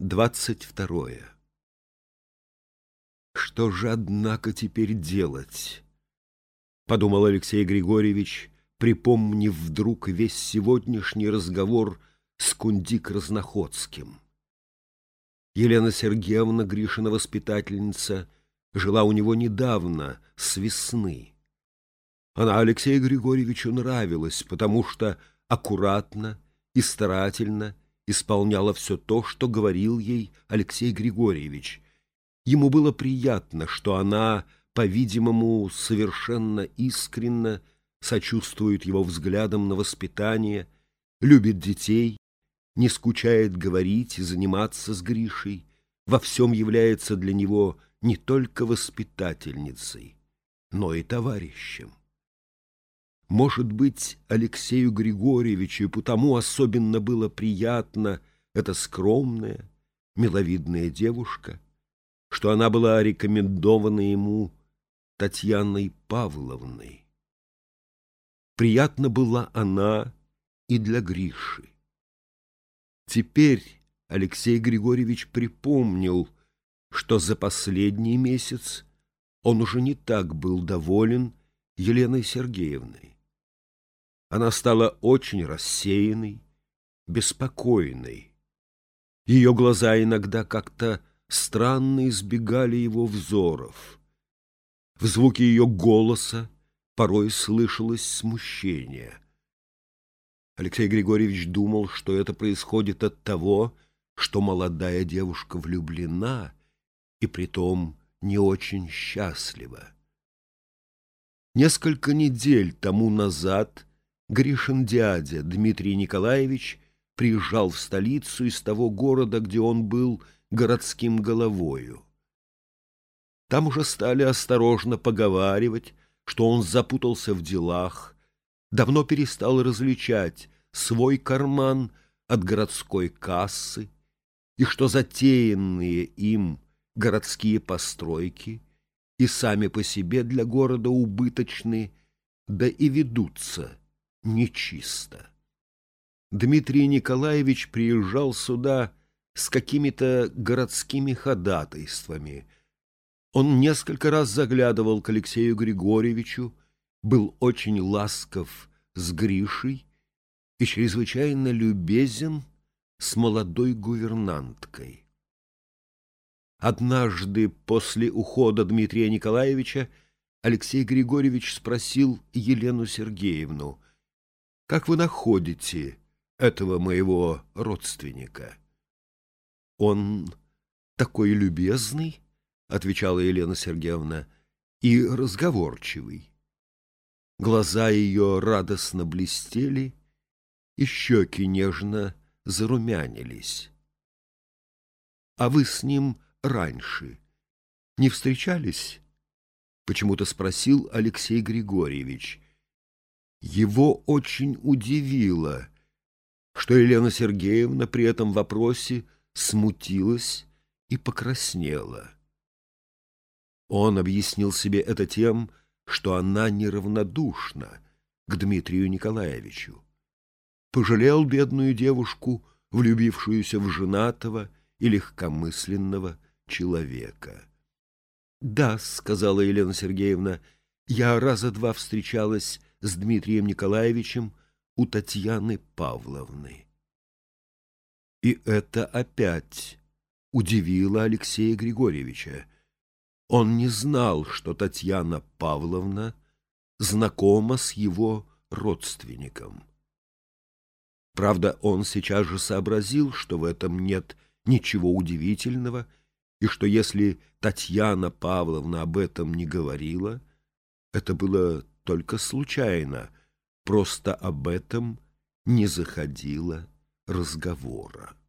22. «Что же, однако, теперь делать?» — подумал Алексей Григорьевич, припомнив вдруг весь сегодняшний разговор с Кундик-Разноходским. Елена Сергеевна, Гришина воспитательница, жила у него недавно, с весны. Она Алексею Григорьевичу нравилась, потому что аккуратно и старательно исполняла все то, что говорил ей Алексей Григорьевич. Ему было приятно, что она, по-видимому, совершенно искренно сочувствует его взглядам на воспитание, любит детей, не скучает говорить и заниматься с Гришей, во всем является для него не только воспитательницей, но и товарищем. Может быть, Алексею Григорьевичу потому особенно было приятно эта скромная, миловидная девушка, что она была рекомендована ему Татьяной Павловной. Приятна была она и для Гриши. Теперь Алексей Григорьевич припомнил, что за последний месяц он уже не так был доволен Еленой Сергеевной. Она стала очень рассеянной, беспокойной. Ее глаза иногда как-то странно избегали его взоров. В звуке ее голоса порой слышалось смущение. Алексей Григорьевич думал, что это происходит от того, что молодая девушка влюблена и притом не очень счастлива. Несколько недель тому назад Гришин дядя Дмитрий Николаевич приезжал в столицу из того города, где он был городским головою. Там уже стали осторожно поговаривать, что он запутался в делах, давно перестал различать свой карман от городской кассы, и что затеянные им городские постройки и сами по себе для города убыточны, да и ведутся нечисто. Дмитрий Николаевич приезжал сюда с какими-то городскими ходатайствами. Он несколько раз заглядывал к Алексею Григорьевичу, был очень ласков с Гришей и чрезвычайно любезен с молодой гувернанткой. Однажды после ухода Дмитрия Николаевича Алексей Григорьевич спросил Елену Сергеевну: «Как вы находите этого моего родственника?» «Он такой любезный, — отвечала Елена Сергеевна, — и разговорчивый». Глаза ее радостно блестели, и щеки нежно зарумянились. «А вы с ним раньше не встречались?» — почему-то спросил Алексей Григорьевич. Его очень удивило, что Елена Сергеевна при этом вопросе смутилась и покраснела. Он объяснил себе это тем, что она неравнодушна к Дмитрию Николаевичу. Пожалел бедную девушку, влюбившуюся в женатого и легкомысленного человека. «Да, — сказала Елена Сергеевна, — я раза два встречалась с Дмитрием Николаевичем у Татьяны Павловны». И это опять удивило Алексея Григорьевича. Он не знал, что Татьяна Павловна знакома с его родственником. Правда, он сейчас же сообразил, что в этом нет ничего удивительного, и что если Татьяна Павловна об этом не говорила, это было только случайно, просто об этом не заходило разговора.